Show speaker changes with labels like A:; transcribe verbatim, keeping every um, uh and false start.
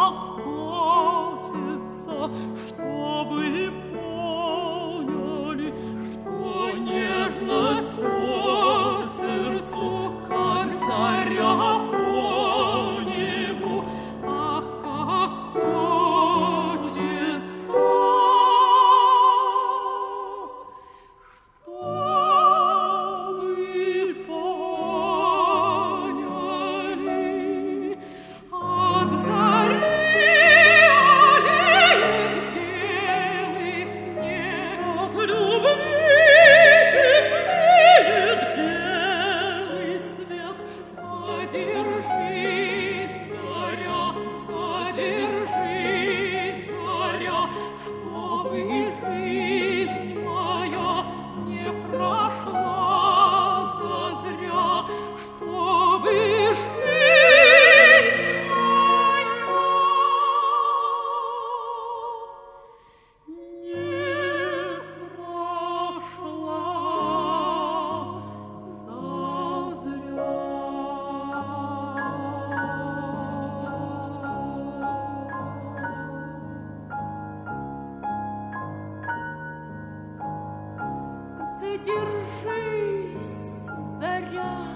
A: хочется, чтобы поняли, что нежность по сердцу, как заря по небу, ах, как хочется, чтобы поняли. От зари алеет белый снег, от любви теплеет белый свет. Задержись, заря, задержись, заря, чтобы жизнь моя не прошла зазря, чтобы жизнь моя не прошла зазря. Задержись, заря,